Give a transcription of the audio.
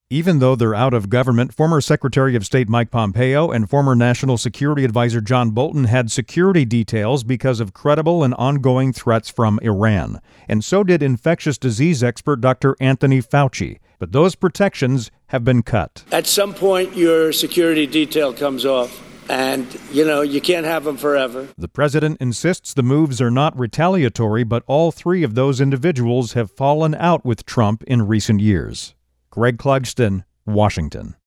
Even though they're out of government, former Secretary of State Mike Pompeo and former National Security Advisor John Bolton had security details because of credible and ongoing threats from Iran. And so did infectious disease expert Dr. Anthony Fauci. But those protections have been cut. At some point, your security detail comes off. And, you can't have them forever. The president insists the moves are not retaliatory, but all three of those individuals have fallen out with Trump in recent years. Greg Clugston, Washington.